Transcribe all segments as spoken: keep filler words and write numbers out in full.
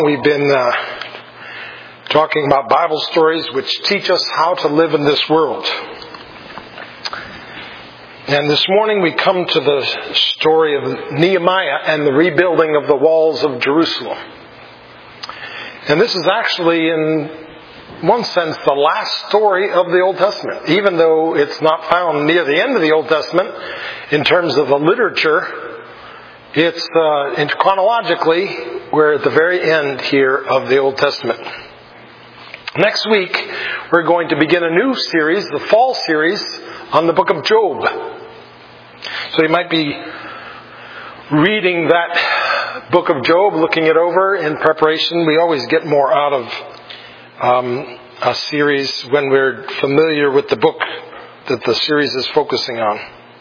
We've been uh, talking about Bible stories which teach us how to live in this world. And this morning we come to the story of Nehemiah and the rebuilding of the walls of Jerusalem. And this is actually, in one sense, the last story of the Old Testament. Even though it's not found near the end of the Old Testament in terms of the literature, it's uh, in chronologically, we're at the very end here of the Old Testament. Next week, we're going to begin a new series, the fall series, on the book of Job. So you might be reading that book of Job, looking it over in preparation. We always get more out of um, a series when we're familiar with the book that the series is focusing on.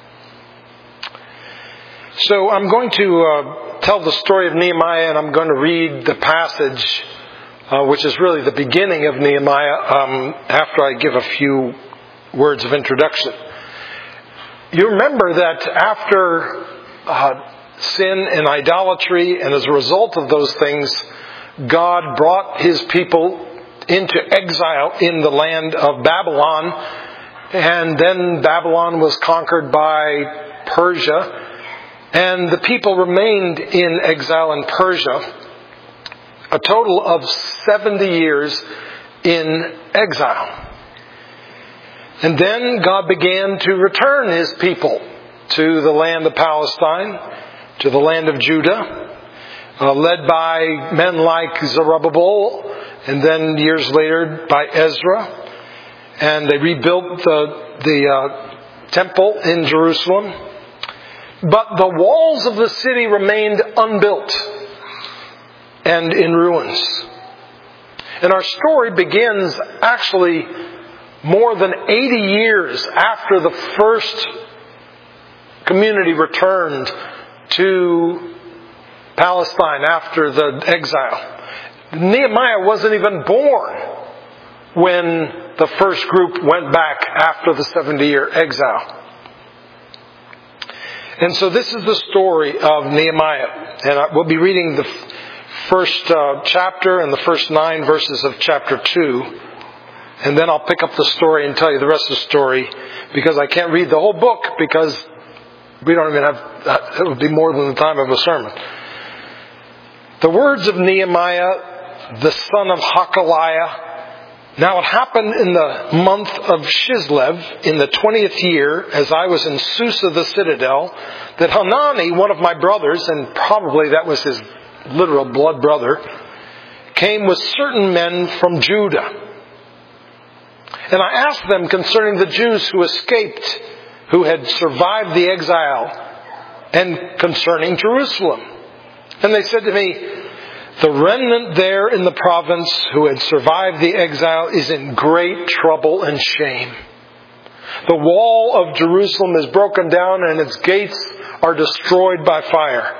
So I'm going to uh, tell the story of Nehemiah, and I'm going to read the passage, uh, which is really the beginning of Nehemiah, um, after I give a few words of introduction. You remember that after uh, sin and idolatry, and as a result of those things, God brought His people into exile in the land of Babylon, and then Babylon was conquered by Persia. And the people remained in exile in Persia, a total of seventy years in exile. And then God began to return His people to the land of Palestine, to the land of Judah, uh, led by men like Zerubbabel, and then years later by Ezra. And they rebuilt the, the uh, temple in Jerusalem. But the walls of the city remained unbuilt and in ruins. And our story begins actually more than eighty years after the first community returned to Palestine after the exile. Nehemiah wasn't even born when the first group went back after the seventy-year exile. And so this is the story of Nehemiah. And we'll be reading the first uh, chapter and the first nine verses of chapter two. And then I'll pick up the story and tell you the rest of the story, because I can't read the whole book because we don't even have, it would be more than the time of a sermon. The words of Nehemiah, the son of Hakaliah. Now it happened in the month of Chislev, in the twentieth year, as I was in Susa the citadel, that Hanani, one of my brothers, and probably that was his literal blood brother, came with certain men from Judah. And I asked them concerning the Jews who escaped, who had survived the exile, and concerning Jerusalem. And they said to me, the remnant there in the province who had survived the exile is in great trouble and shame. The wall of Jerusalem is broken down and its gates are destroyed by fire.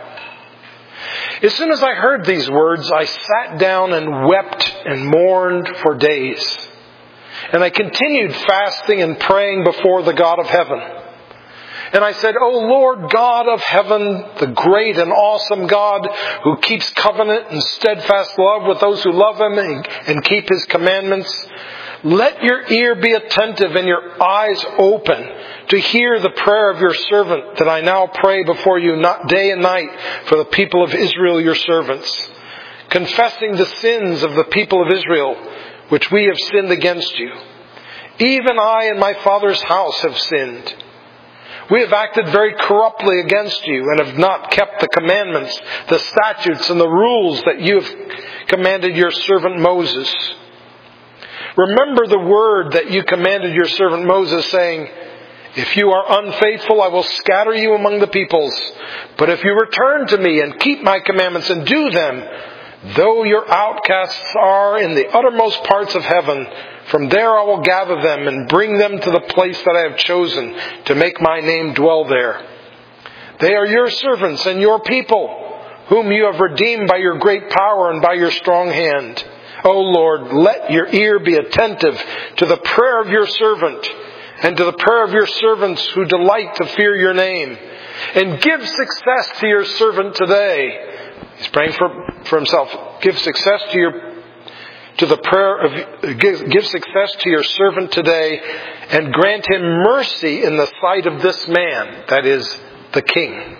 As soon as I heard these words, I sat down and wept and mourned for days. And I continued fasting and praying before the God of heaven. And I said, O Lord God of heaven, the great and awesome God who keeps covenant and steadfast love with those who love Him and keep His commandments, let your ear be attentive and your eyes open to hear the prayer of your servant that I now pray before you not day and night for the people of Israel, your servants, confessing the sins of the people of Israel, which we have sinned against you. Even I and my father's house have sinned. We have acted very corruptly against you and have not kept the commandments, the statutes, and the rules that you have commanded your servant Moses. Remember the word that you commanded your servant Moses, saying, if you are unfaithful, I will scatter you among the peoples. But if you return to me and keep my commandments and do them, though your outcasts are in the uttermost parts of heaven, from there I will gather them and bring them to the place that I have chosen to make my name dwell there. They are your servants and your people, whom you have redeemed by your great power and by your strong hand. O Lord, let your ear be attentive to the prayer of your servant and to the prayer of your servants who delight to fear your name. And give success to your servant today. He's praying for, for himself. give success to your to the prayer of give, give success to your servant today, and grant him mercy in the sight of this man, that is, the king.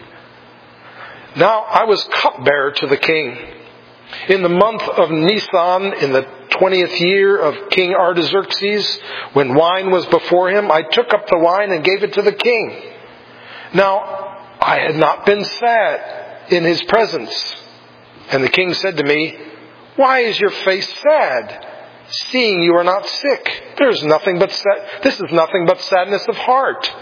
Now I was cupbearer to the king. In the month of Nisan, in the twentieth year of King Artaxerxes, when wine was before him, I took up the wine and gave it to the king. Now I had not been sad in his presence. And the king said to me, "Why is your face sad, seeing you are not sick? There is nothing but sad- this is nothing but sadness of heart."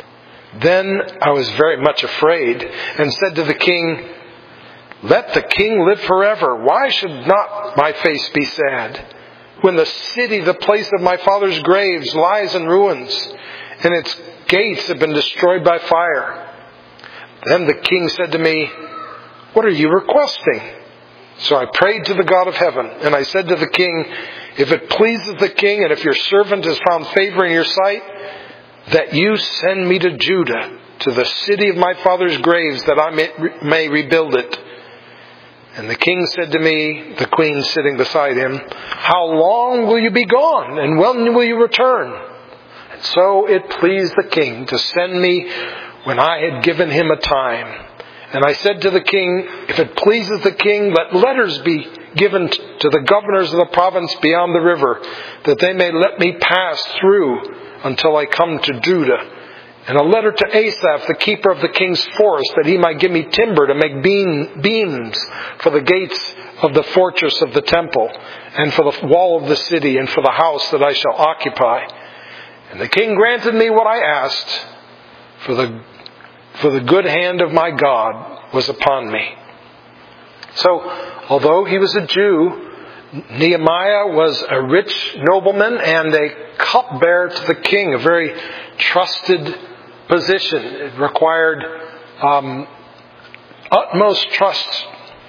Then I was very much afraid and said to the king, "Let the king live forever. Why should not my face be sad? When the city, the place of my father's graves, lies in ruins, and its gates have been destroyed by fire." Then the king said to me, "What are you requesting?" So I prayed to the God of heaven, and I said to the king, "If it pleases the king, and if your servant has found favor in your sight, that you send me to Judah, to the city of my father's graves, that I may, may rebuild it." And the king said to me, the queen sitting beside him, "How long will you be gone, and when will you return?" And so it pleased the king to send me when I had given him a time. And I said to the king, "If it pleases the king, let letters be given to the governors of the province beyond the river, that they may let me pass through until I come to Judah. And a letter to Asaph, the keeper of the king's forest, that he might give me timber to make beam, beams for the gates of the fortress of the temple, and for the wall of the city, and for the house that I shall occupy." And the king granted me what I asked, for the for the good hand of my God was upon me. So, although he was a Jew, Nehemiah was a rich nobleman and a cupbearer to the king, a very trusted position. It required um, utmost trust.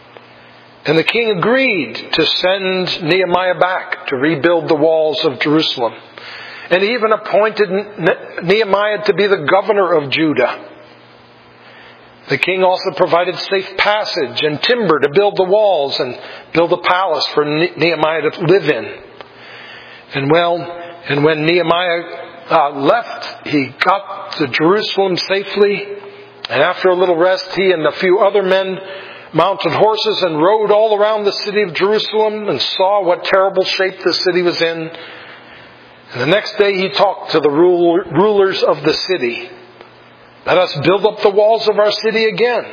And the king agreed to send Nehemiah back to rebuild the walls of Jerusalem. And he even appointed Nehemiah to be the governor of Judah. The king also provided safe passage and timber to build the walls and build a palace for Nehemiah to live in. And well, and when Nehemiah uh, left, he got to Jerusalem safely. And after a little rest, he and a few other men mounted horses and rode all around the city of Jerusalem and saw what terrible shape the city was in. And the next day he talked to the rulers of the city. "Let us build up the walls of our city again."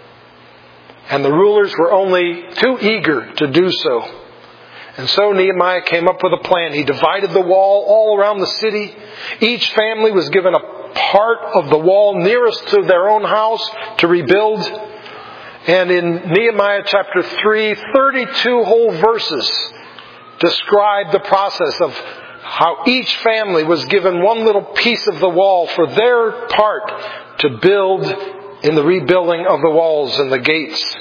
And the rulers were only too eager to do so. And so Nehemiah came up with a plan. He divided the wall all around the city. Each family was given a part of the wall nearest to their own house to rebuild. And in Nehemiah chapter three, thirty-two whole verses describe the process of how each family was given one little piece of the wall for their part to build in the rebuilding of the walls and the gates.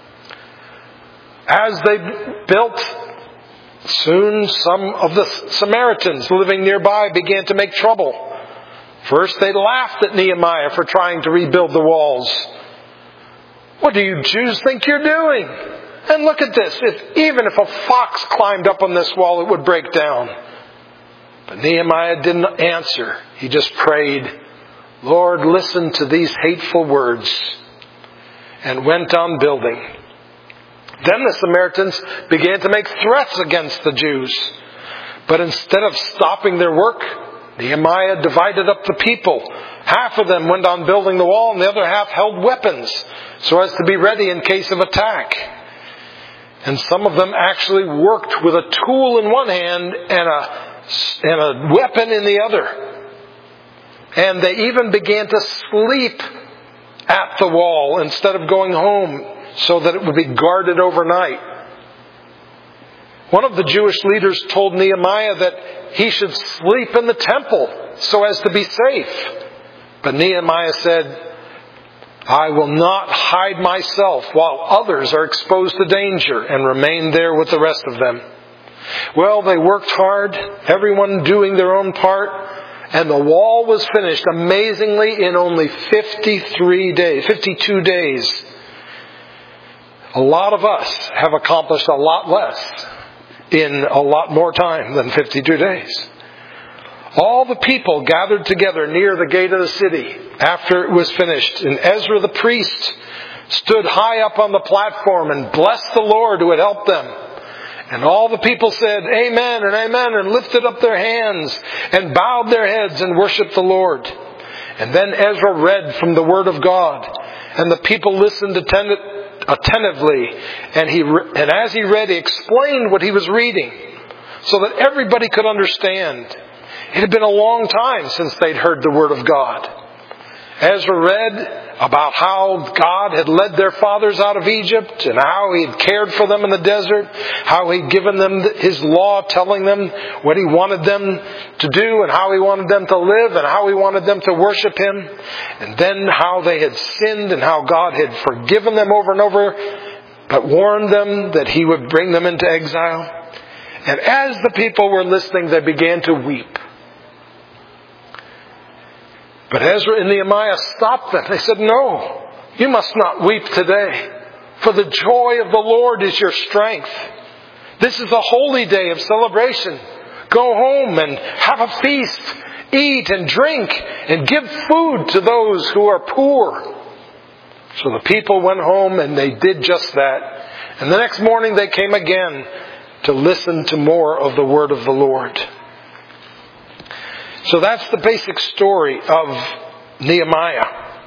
As they built, soon some of the Samaritans living nearby began to make trouble. First, they laughed at Nehemiah for trying to rebuild the walls. "What do you Jews think you're doing? And look at this. If, even if a fox climbed up on this wall, it would break down." But Nehemiah didn't answer. He just prayed, "Lord, listen to these hateful words," and went on building. Then the Samaritans began to make threats against the Jews. But instead of stopping their work, Nehemiah divided up the people. Half of them went on building the wall, and the other half held weapons so as to be ready in case of attack. And some of them actually worked with a tool in one hand and a, and a weapon in the other. And they even began to sleep at the wall instead of going home so that it would be guarded overnight. One of the Jewish leaders told Nehemiah that he should sleep in the temple so as to be safe. But Nehemiah said, "I will not hide myself while others are exposed to danger," and remained there with the rest of them. Well, they worked hard, everyone doing their own part, and the wall was finished amazingly in only fifty-three days, fifty-two days. A lot of us have accomplished a lot less in a lot more time than fifty-two days. All the people gathered together near the gate of the city after it was finished. And Ezra the priest stood high up on the platform and blessed the Lord who had helped them. And all the people said, Amen and Amen, and lifted up their hands and bowed their heads and worshipped the Lord. And then Ezra read from the Word of God. And the people listened attentively. And, he, and as he read, he explained what he was reading so that everybody could understand. It had been a long time since they'd heard the Word of God. Ezra read about how God had led their fathers out of Egypt and how He had cared for them in the desert, how He'd given them His law telling them what He wanted them to do and how He wanted them to live and how He wanted them to worship Him. And then how they had sinned and how God had forgiven them over and over, but warned them that He would bring them into exile. And as the people were listening, they began to weep. But Ezra and Nehemiah stopped them. They said, No, you must not weep today, for the joy of the Lord is your strength. This is a holy day of celebration. Go home and have a feast, eat and drink, and give food to those who are poor. So the people went home and they did just that. And the next morning they came again to listen to more of the word of the Lord. So that's the basic story of Nehemiah.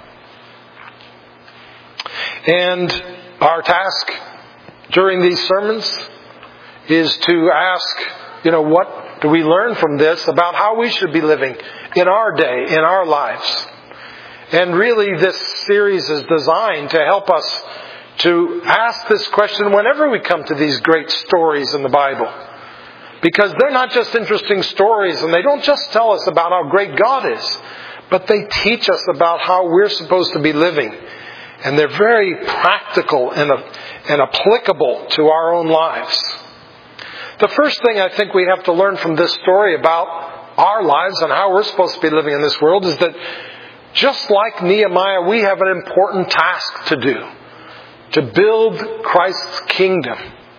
And our task during these sermons is to ask, you know, what do we learn from this about how we should be living in our day, in our lives? And really this series is designed to help us to ask this question whenever we come to these great stories in the Bible. Because they're not just interesting stories, and they don't just tell us about how great God is, but they teach us about how we're supposed to be living. And they're very practical and, and applicable to our own lives. The first thing I think we have to learn from this story about our lives and how we're supposed to be living in this world is that just like Nehemiah, we have an important task to do. To build Christ's kingdom.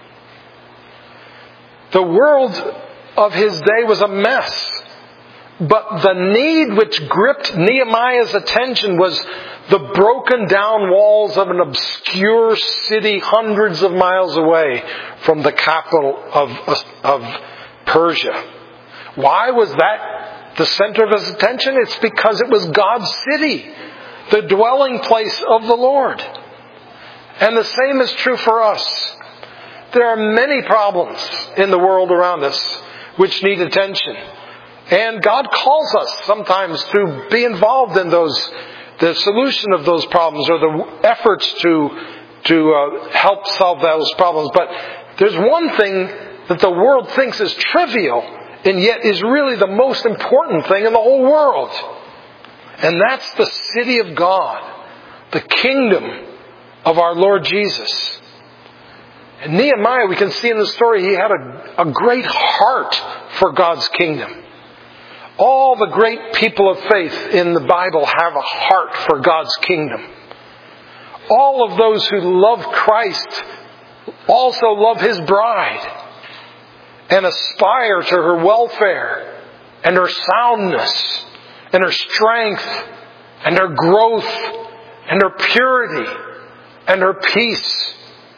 The world of his day was a mess. But the need which gripped Nehemiah's attention was the broken down walls of an obscure city hundreds of miles away from the capital of, of Persia. Why was that the center of his attention? It's because it was God's city, the dwelling place of the Lord. And the same is true for us. There are many problems in the world around us which need attention. And God calls us sometimes to be involved in those, the solution of those problems or the efforts to, to uh, help solve those problems. But there's one thing that the world thinks is trivial and yet is really the most important thing in the whole world. And that's the city of God, the kingdom of our Lord Jesus. And Nehemiah, we can see in the story, he had a, a great heart for God's kingdom. All the great people of faith in the Bible have a heart for God's kingdom. All of those who love Christ also love His bride and aspire to her welfare and her soundness and her strength and her growth and her purity and her peace.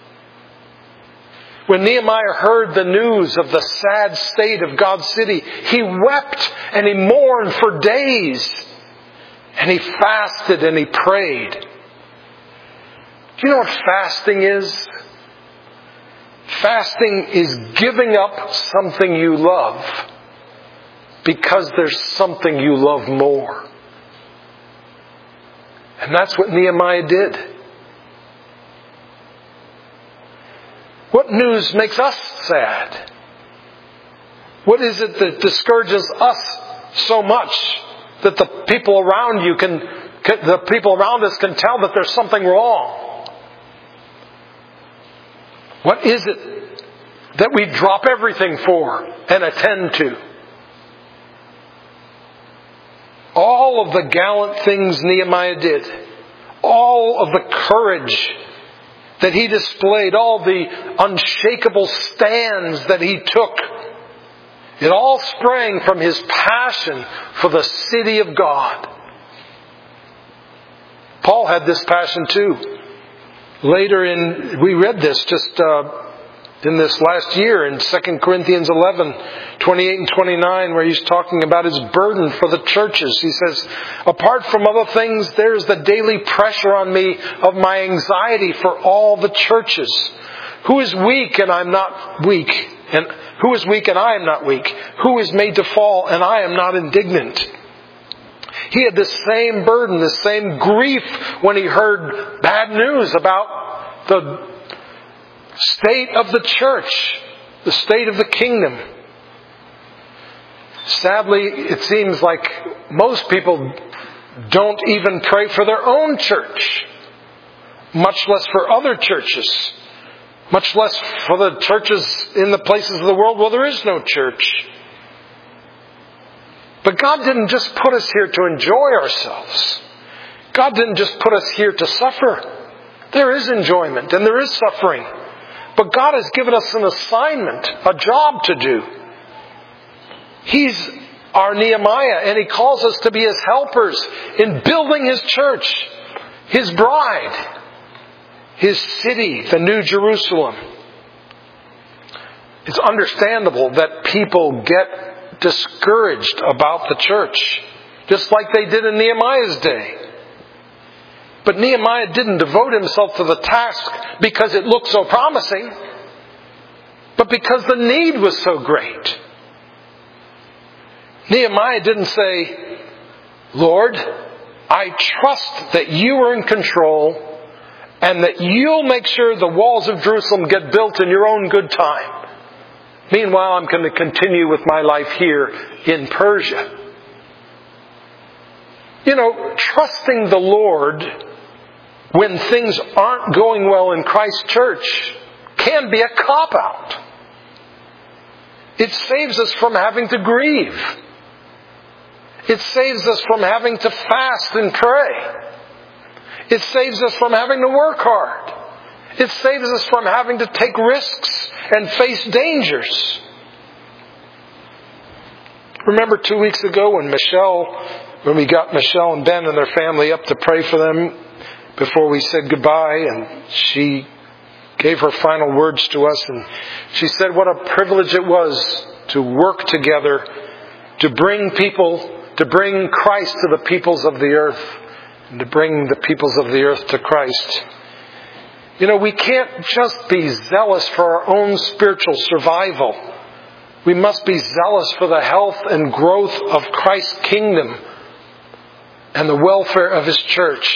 When Nehemiah heard the news of the sad state of God's city, he wept and he mourned for days. And he fasted and he prayed. Do you know what fasting is? Fasting is giving up something you love because there's something you love more. And that's what Nehemiah did. What news makes us sad? What is it that discourages us so much that the people around you can, can, the people around us can tell that there's something wrong? What is it that we drop everything for and attend to? All of the gallant things Nehemiah did, all of the courage that he displayed, all the unshakable stands that he took, it all sprang from his passion for the city of God. Paul had this passion too. Later in, we read this just uh, in this last year in Second Corinthians eleven, twenty-eight and twenty-nine, where he's talking about his burden for the churches. He says, apart from other things, there's the daily pressure on me of my anxiety for all the churches. Who is weak and I'm not weak? And who is weak and I am not weak? Who is made to fall and I am not indignant? He had the same burden, the same grief when he heard bad news about the state of the church, the state of the kingdom. Sadly, it seems like most people don't even pray for their own church, much less for other churches, much less for the churches in the places of the world where there is no church. But God didn't just put us here to enjoy ourselves. God didn't just put us here to suffer. There is enjoyment and there is suffering. But God has given us an assignment, a job to do. He's our Nehemiah, and He calls us to be His helpers in building His church, His bride, His city, the New Jerusalem. It's understandable that people get discouraged about the church, just like they did in Nehemiah's day. But Nehemiah didn't devote himself to the task because it looked so promising, but because the need was so great. Nehemiah didn't say, Lord, I trust that you are in control and that you'll make sure the walls of Jerusalem get built in your own good time. Meanwhile, I'm going to continue with my life here in Persia. You know, trusting the Lord when things aren't going well in Christ's church can be a cop-out. It saves us from having to grieve. It saves us from having to fast and pray. It saves us from having to work hard. It saves us from having to take risks and face dangers. Remember two weeks ago when Michelle, when we got Michelle and Ben and their family up to pray for them before we said goodbye, and she gave her final words to us, and she said what a privilege it was to work together to bring people, to bring Christ to the peoples of the earth, and to bring the peoples of the earth to Christ. You know, we can't just be zealous for our own spiritual survival. We must be zealous for the health and growth of Christ's kingdom and the welfare of His church.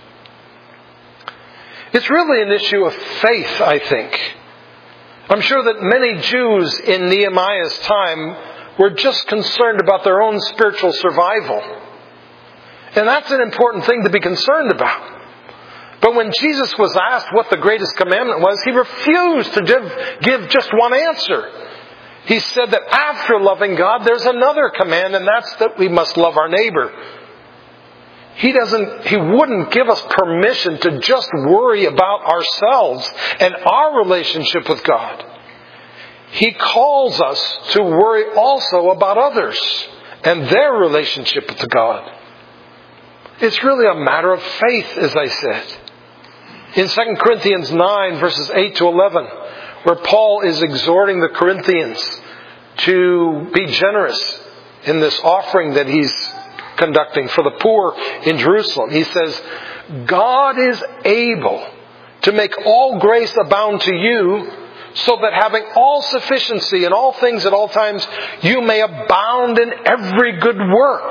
It's really an issue of faith, I think. I'm sure that many Jews in Nehemiah's time were just concerned about their own spiritual survival. And that's an important thing to be concerned about. But when Jesus was asked what the greatest commandment was, He refused to give, give just one answer. He said that after loving God, there's another command, and that's that we must love our neighbor. He doesn't, He wouldn't give us permission to just worry about ourselves and our relationship with God. He calls us to worry also about others and their relationship with God. It's really a matter of faith, as I said. In Second Corinthians nine, verses eight to eleven, where Paul is exhorting the Corinthians to be generous in this offering that he's conducting for the poor in Jerusalem. He says, God is able to make all grace abound to you, so that having all sufficiency in all things at all times, you may abound in every good work.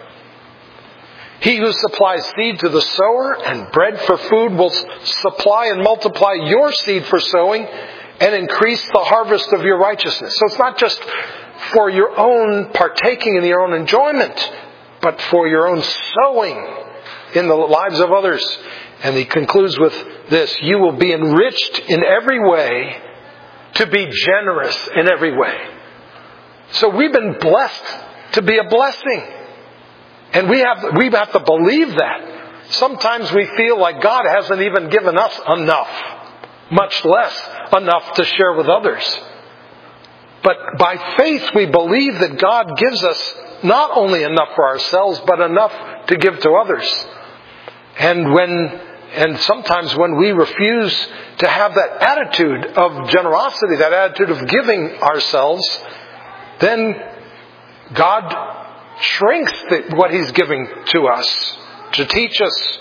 He who supplies seed to the sower and bread for food will supply and multiply your seed for sowing and increase the harvest of your righteousness. So it's not just for your own partaking in your own enjoyment, but for your own sowing in the lives of others. And he concludes with this: you will be enriched in every way to be generous in every way. So we've been blessed to be a blessing. And we have, we have to believe that. Sometimes we feel like God hasn't even given us enough. much less enough to share with others. But by faith we believe that God gives us not only enough for ourselves, but enough to give to others. And when and sometimes when we refuse to have that attitude of generosity, that attitude of giving ourselves, then God shrinks the, what He's giving to us to teach us.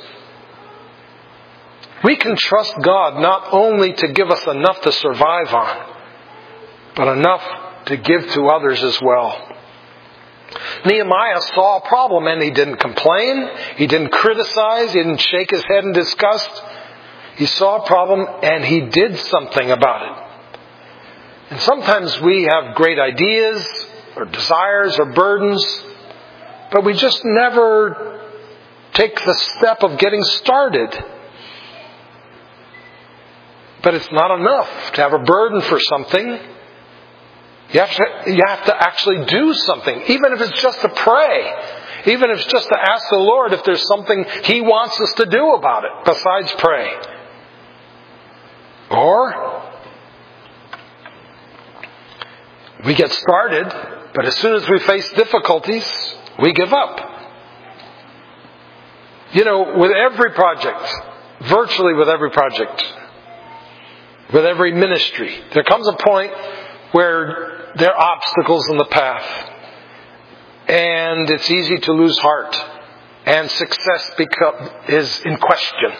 We can trust God not only to give us enough to survive on, but enough to give to others as well. Nehemiah saw a problem and he didn't complain, he didn't criticize, he didn't shake his head in disgust. He saw a problem and he did something about it. And sometimes we have great ideas or desires or burdens, but we just never take the step of getting started. But it's not enough to have a burden for something. You have to, you have to actually do something, even if it's just to pray. Even if it's just to ask the Lord if there's something He wants us to do about it besides pray. Or we get started, but as soon as we face difficulties, we give up. You know, with every project, virtually with every project, with every ministry, there comes a point where there are obstacles in the path. And it's easy to lose heart. And success become, is in question.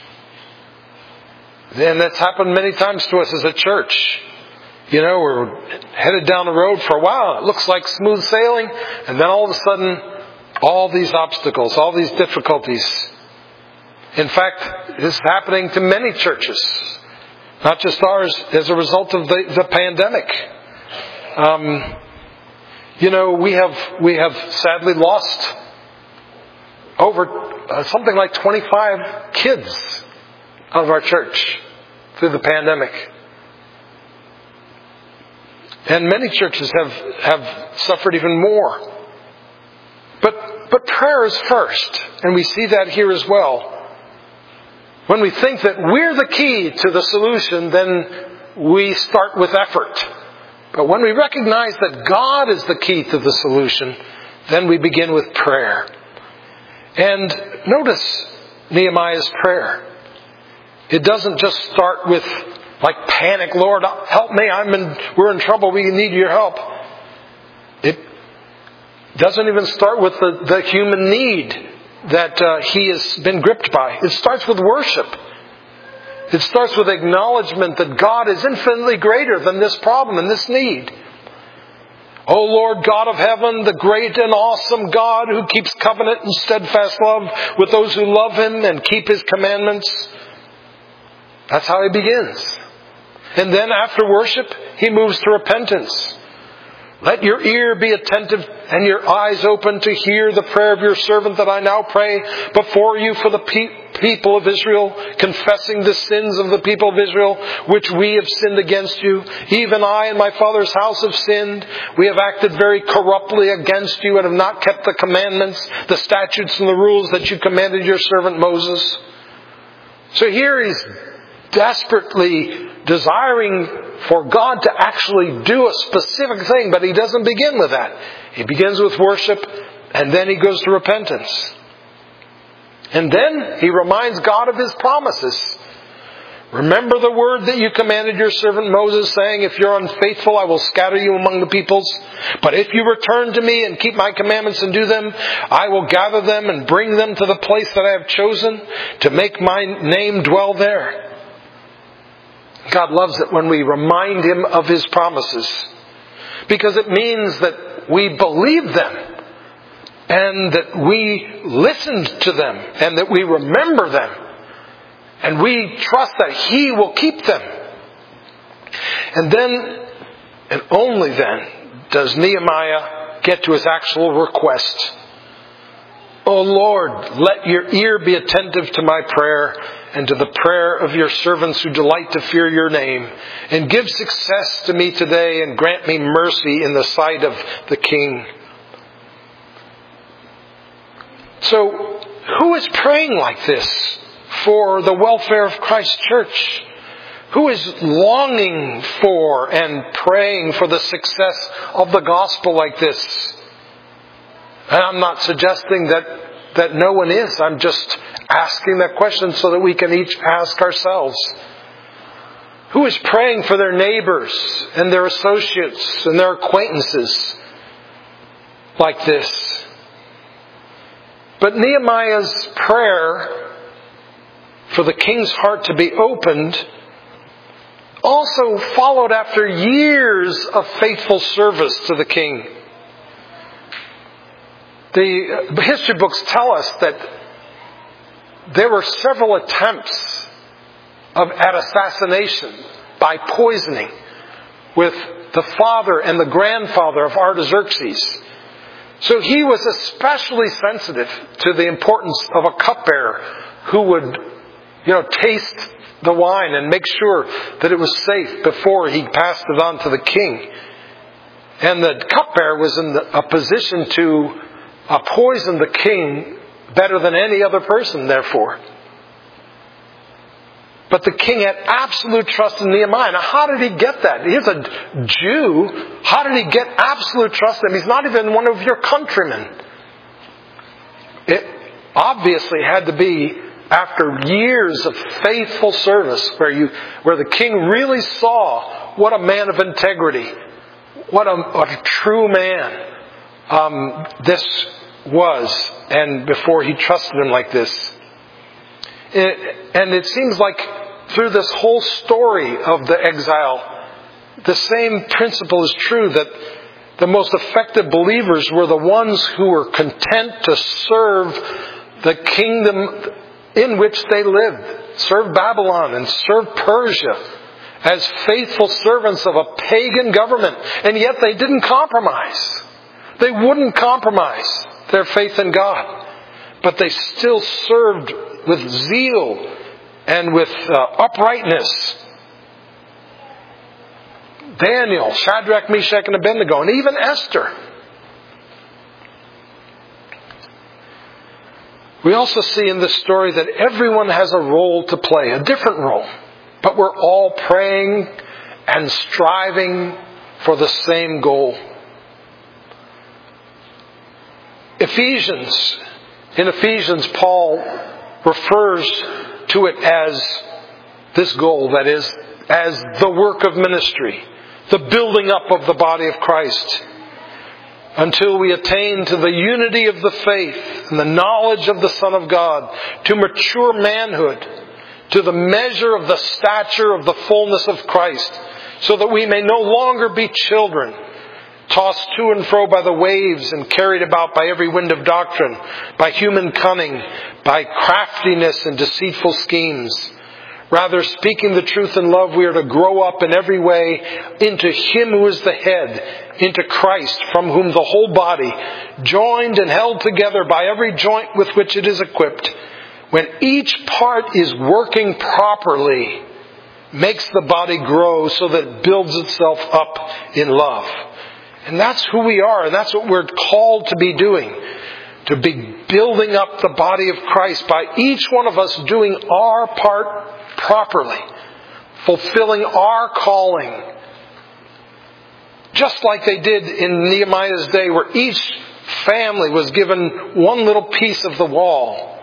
And that's happened many times to us as a church. You know, we're headed down the road for a while. It looks like smooth sailing. And then all of a sudden, all these obstacles, all these difficulties. In fact, this is happening to many churches. Not just ours, as a result of the, the pandemic. Um, you know, we have we have sadly lost over uh, something like twenty-five kids out of our church through the pandemic. And many churches have, have suffered even more. But but prayer is first, and we see that here as well. When we think that we're the key to the solution, then we start with effort. But when we recognize that God is the key to the solution, then we begin with prayer. And notice Nehemiah's prayer. It doesn't just start with like panic, Lord, help me, I'm in, we're in trouble, we need your help. It doesn't even start with the, the human need that uh, he has been gripped by. It starts with worship. It starts with acknowledgement that God is infinitely greater than this problem and this need. O Lord God of heaven, the great and awesome God who keeps covenant and steadfast love with those who love Him and keep His commandments. That's how he begins. And then after worship, he moves to repentance. Let your ear be attentive and your eyes open to hear the prayer of your servant that I now pray before you for the pe- people of Israel, confessing the sins of the people of Israel, which we have sinned against you. Even I and my father's house have sinned. We have acted very corruptly against you and have not kept the commandments, the statutes and the rules that you commanded your servant Moses. So here he's desperately desiring for God to actually do a specific thing, but he doesn't begin with that. He begins with worship, and then he goes to repentance. And then he reminds God of His promises. Remember the word that you commanded your servant Moses, saying, if you're unfaithful, I will scatter you among the peoples. But if you return to me and keep my commandments and do them, I will gather them and bring them to the place that I have chosen to make my name dwell there. God loves it when we remind Him of His promises, because it means that we believe them and that we listened to them and that we remember them and we trust that He will keep them. And then, and only then, does Nehemiah get to his actual request. O Lord, let your ear be attentive to my prayer and to the prayer of your servants who delight to fear your name, and give success to me today and grant me mercy in the sight of the king. So, who is praying like this for the welfare of Christ's church? Who is longing for and praying for the success of the gospel like this? And I'm not suggesting that, that no one is. I'm just asking that question so that we can each ask ourselves. Who is praying for their neighbors and their associates and their acquaintances like this? But Nehemiah's prayer for the king's heart to be opened also followed after years of faithful service to the king. The history books tell us that there were several attempts of at assassination by poisoning with the father and the grandfather of Artaxerxes. So he was especially sensitive to the importance of a cupbearer who would, you know, taste the wine and make sure that it was safe before he passed it on to the king. And the cupbearer was in the, a position to uh, poison the king better than any other person, therefore. But the king had absolute trust in Nehemiah. Now, how did he get that? He's a Jew. How did he get absolute trust in him? He's not even one of your countrymen. It obviously had to be after years of faithful service where you, where the king really saw what a man of integrity, what a, what a true man um, this was, and before he trusted him like this. It, and it seems like through this whole story of the exile, the same principle is true, that the most effective believers were the ones who were content to serve the kingdom in which they lived. Serve Babylon and serve Persia as faithful servants of a pagan government. And yet they didn't compromise. They wouldn't compromise their faith in God. But they still served with zeal and with uh, uprightness. Daniel, Shadrach, Meshach, and Abednego, and even Esther. We also see in this story that everyone has a role to play, a different role. But we're all praying and striving for the same goal. Ephesians, in Ephesians, Paul refers to it as this goal, that is, as the work of ministry, the building up of the body of Christ, until we attain to the unity of the faith and the knowledge of the Son of God, to mature manhood, to the measure of the stature of the fullness of Christ, so that we may no longer be children, tossed to and fro by the waves and carried about by every wind of doctrine, by human cunning, by craftiness and deceitful schemes. Rather, speaking the truth in love, we are to grow up in every way into Him who is the head, into Christ, from whom the whole body, joined and held together by every joint with which it is equipped, when each part is working properly, makes the body grow so that it builds itself up in love. And that's who we are, and that's what we're called to be doing. To be building up the body of Christ by each one of us doing our part properly, fulfilling our calling. Just like they did in Nehemiah's day, where each family was given one little piece of the wall.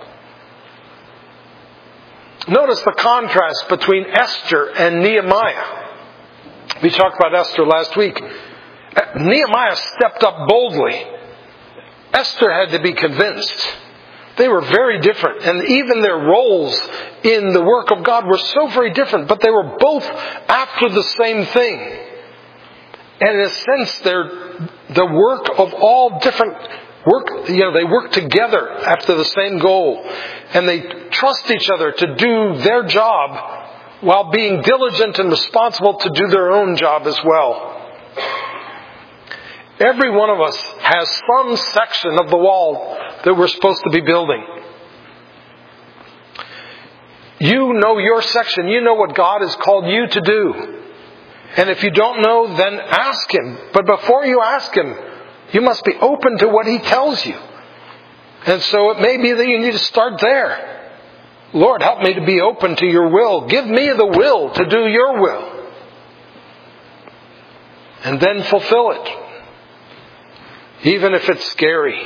Notice the contrast between Esther and Nehemiah. We talked about Esther last week. Nehemiah stepped up boldly. Esther had to be convinced. They were very different. And even their roles in the work of God were so very different. But they were both after the same thing. And in a sense, they're the work of all different work. You know, they work together after the same goal. And they trust each other to do their job while being diligent and responsible to do their own job as well. Every one of us has some section of the wall that we're supposed to be building. You know your section. You know what God has called you to do. And if you don't know, then ask Him. But before you ask Him, you must be open to what He tells you. And so it may be that you need to start there. Lord, help me to be open to your will. Give me the will to do your will. And then fulfill it. Even if it's scary.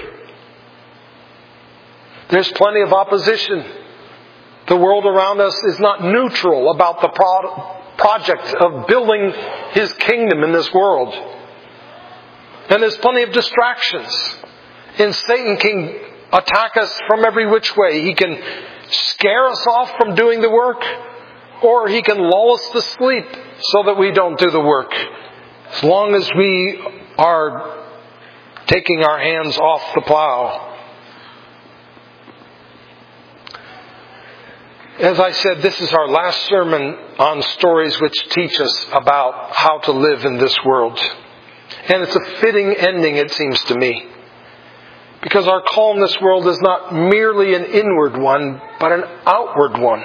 There's plenty of opposition. The world around us is not neutral about the pro- project of building His kingdom in this world. And there's plenty of distractions. And Satan can attack us from every which way. He can scare us off from doing the work, or he can lull us to sleep so that we don't do the work. As long as we are taking our hands off the plow. As I said, this is our last sermon on stories which teach us about how to live in this world. And it's a fitting ending, it seems to me. Because our call in this world is not merely an inward one, but an outward one.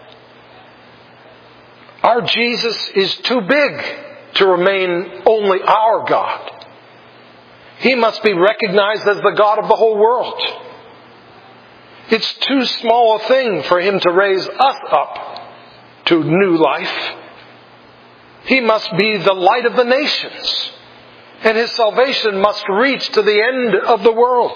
Our Jesus is too big to remain only our God. He must be recognized as the God of the whole world. It's too small a thing for Him to raise us up to new life. He must be the light of the nations. And His salvation must reach to the end of the world.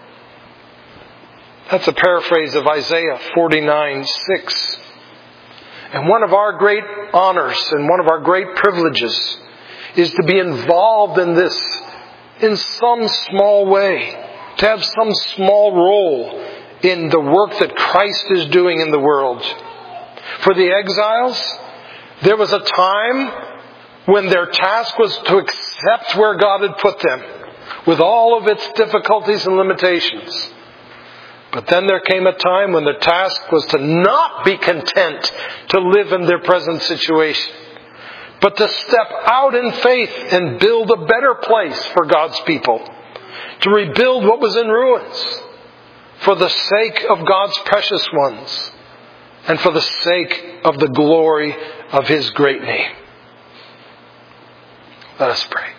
That's a paraphrase of Isaiah forty-nine six. And one of our great honors and one of our great privileges is to be involved in this in some small way. To have some small role in the work that Christ is doing in the world. For the exiles, there was a time when their task was to accept where God had put them, with all of its difficulties and limitations. But then there came a time when the task was to not be content to live in their present situation, but to step out in faith and build a better place for God's people, to rebuild what was in ruins, for the sake of God's precious ones, and for the sake of the glory of His great name. Let us pray.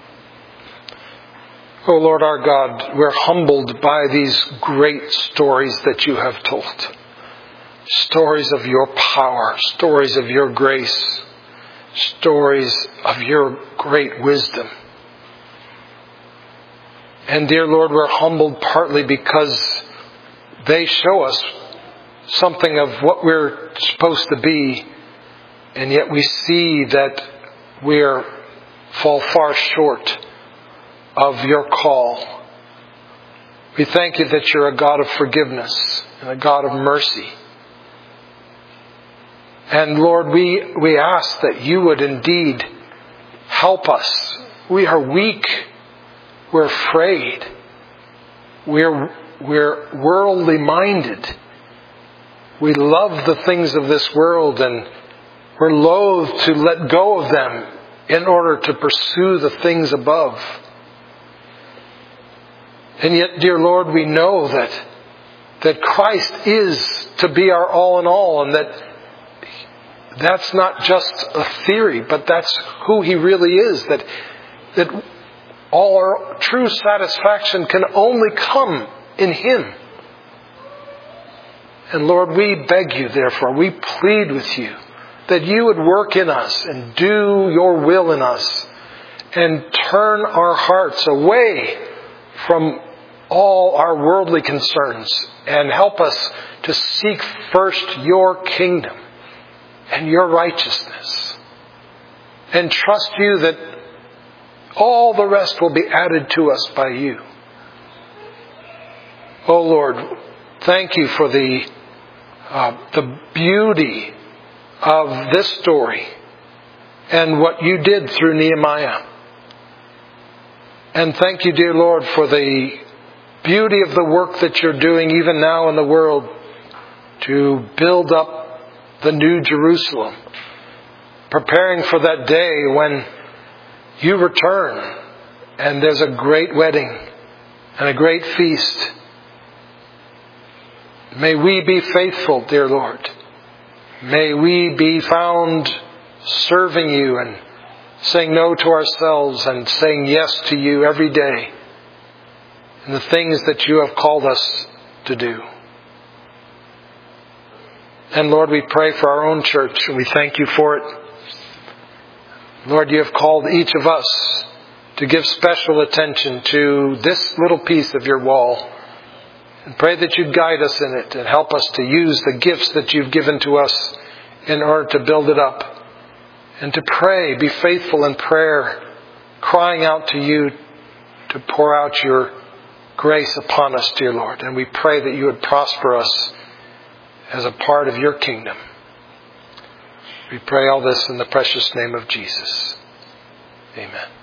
Oh Lord our God, we're humbled by these great stories that you have told. Stories of your power, stories of your grace, stories of your great wisdom. And dear Lord, we're humbled partly because they show us something of what we're supposed to be, and yet we see that we're fall far short of your call. We thank you that you're a God of forgiveness and a God of mercy. And Lord, we, we ask that you would indeed help us. We are weak. We're afraid. We're, we're worldly minded. We love the things of this world, and we're loath to let go of them in order to pursue the things above. And yet, dear Lord, we know that, that Christ is to be our all in all, and that that's not just a theory, but that's who He really is. That, that all our true satisfaction can only come in Him. And Lord, we beg you, therefore, we plead with you that you would work in us and do your will in us and turn our hearts away from all our worldly concerns and help us to seek first your kingdom and your righteousness, and trust you that all the rest will be added to us by you. Oh Lord, thank you for the uh, the beauty of this story and what you did through Nehemiah. And thank you, dear Lord, for the beauty of the work that you're doing even now in the world to build up the new Jerusalem, preparing for that day when you return and there's a great wedding and a great feast. May we be faithful, dear Lord. May we be found serving you and saying no to ourselves and saying yes to you every day in the things that you have called us to do. And Lord, we pray for our own church, and we thank you for it. Lord, you have called each of us to give special attention to this little piece of your wall. And pray that you guide us in it and help us to use the gifts that you've given to us in order to build it up. And to pray, be faithful in prayer, crying out to you to pour out your grace upon us, dear Lord. And we pray that you would prosper us as a part of your kingdom. We pray all this in the precious name of Jesus. Amen.